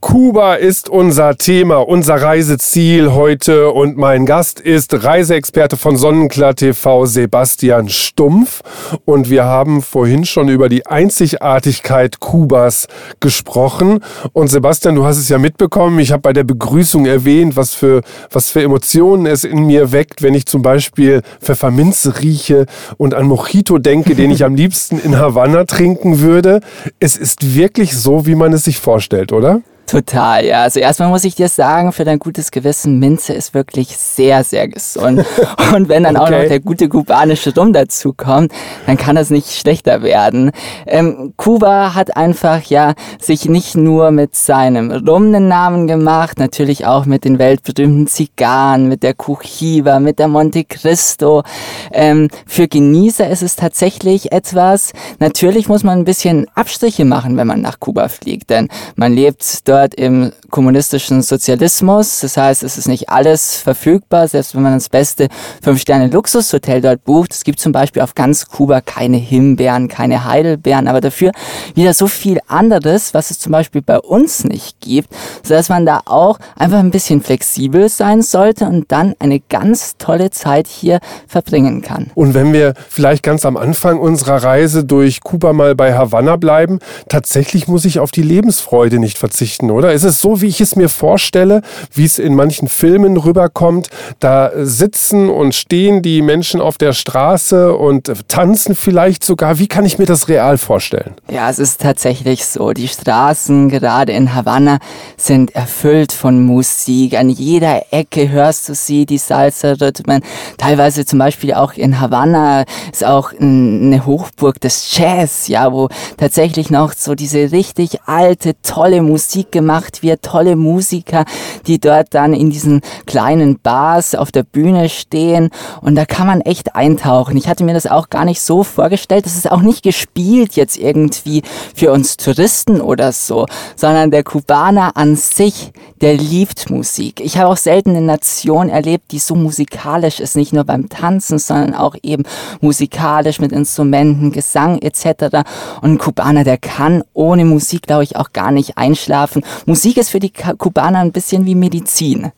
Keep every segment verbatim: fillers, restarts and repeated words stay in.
Kuba ist unser Thema, unser Reiseziel heute und mein Gast ist Reiseexperte von Sonnenklar T V, Sebastian Stumpf. Und wir haben vorhin schon über die Einzigartigkeit Kubas gesprochen. Und Sebastian, du hast es ja mitbekommen, ich habe bei der Begrüßung erwähnt, was für, was für Emotionen es in mir weckt, wenn ich zum Beispiel Pfefferminze rieche und an Mojito denke, den ich am liebsten in Havanna trinken würde. Es ist wirklich so, wie man es sich vorstellt, oder? Total, ja. Also erstmal muss ich dir sagen, für dein gutes Gewissen, Minze ist wirklich sehr, sehr gesund. Und wenn dann okay. auch noch der gute kubanische Rum dazu kommt, dann kann das nicht schlechter werden. Ähm, Kuba hat einfach ja sich nicht nur mit seinem Rum einen Namen gemacht, natürlich auch mit den weltberühmten Zigarren, mit der Cohiba, mit der Monte Cristo. Ähm, für Genießer ist es tatsächlich etwas, natürlich muss man ein bisschen Abstriche machen, wenn man nach Kuba fliegt, denn man lebt dort im kommunistischen Sozialismus. Das heißt, es ist nicht alles verfügbar, selbst wenn man das beste Fünf-Sterne-Luxushotel dort bucht. Es gibt zum Beispiel auf ganz Kuba keine Himbeeren, keine Heidelbeeren, aber dafür wieder so viel anderes, was es zum Beispiel bei uns nicht gibt, sodass man da auch einfach ein bisschen flexibel sein sollte und dann eine ganz tolle Zeit hier verbringen kann. Und wenn wir vielleicht ganz am Anfang unserer Reise durch Kuba mal bei Havanna bleiben, tatsächlich muss ich auf die Lebensfreude nicht verzichten, oder? Ist es so, wie ich es mir vorstelle, wie es in manchen Filmen rüberkommt? Da sitzen und stehen die Menschen auf der Straße und tanzen vielleicht sogar. Wie kann ich mir das real vorstellen? Ja, es ist tatsächlich so. Die Straßen, gerade in Havanna, sind erfüllt von Musik. An jeder Ecke hörst du sie, die Salsa-Rhythmen. Teilweise zum Beispiel auch in Havanna ist auch eine Hochburg des Jazz, ja, wo tatsächlich noch so diese richtig alte, tolle Musik gemacht wird, tolle Musiker, die dort dann in diesen kleinen Bars auf der Bühne stehen und da kann man echt eintauchen. Ich hatte mir das auch gar nicht so vorgestellt, das ist auch nicht gespielt jetzt irgendwie für uns Touristen oder so, sondern der Kubaner an sich, der liebt Musik. Ich habe auch selten eine Nation erlebt, die so musikalisch ist, nicht nur beim Tanzen, sondern auch eben musikalisch mit Instrumenten, Gesang et cetera. Und ein Kubaner, der kann ohne Musik, glaube ich, auch gar nicht einschlafen. Musik ist für die Kubaner ein bisschen wie Medizin.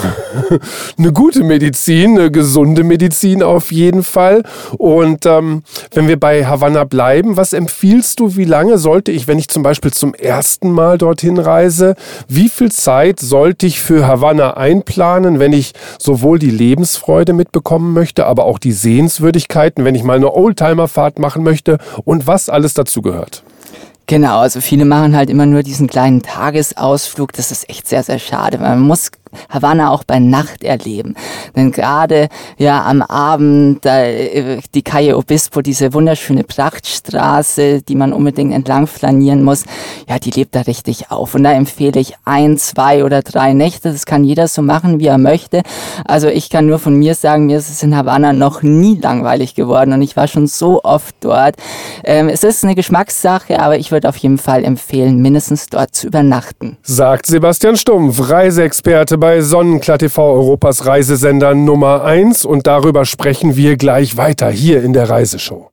Eine gute Medizin, eine gesunde Medizin auf jeden Fall. Und ähm, wenn wir bei Havanna bleiben, was empfiehlst du, wie lange sollte ich, wenn ich zum Beispiel zum ersten Mal dorthin reise, wie viel Zeit sollte ich für Havanna einplanen, wenn ich sowohl die Lebensfreude mitbekommen möchte, aber auch die Sehenswürdigkeiten, wenn ich mal eine Oldtimer-Fahrt machen möchte und was alles dazu gehört? Genau, also viele machen halt immer nur diesen kleinen Tagesausflug. Das ist echt sehr, sehr schade, weil man muss Havanna auch bei Nacht erleben. Denn gerade ja am Abend da, die Calle Obispo, diese wunderschöne Prachtstraße, die man unbedingt entlang flanieren muss, ja, die lebt da richtig auf. Und da empfehle ich ein, zwei oder drei Nächte. Das kann jeder so machen, wie er möchte. Also ich kann nur von mir sagen, mir ist es in Havanna noch nie langweilig geworden und ich war schon so oft dort. Ähm, es ist eine Geschmackssache, aber ich würde auf jeden Fall empfehlen, mindestens dort zu übernachten. Sagt Sebastian Stumpf, Reiseexperte bei Sonnenklar T V, Europas Reisesender Nummer eins. Und darüber sprechen wir gleich weiter hier in der Reiseshow.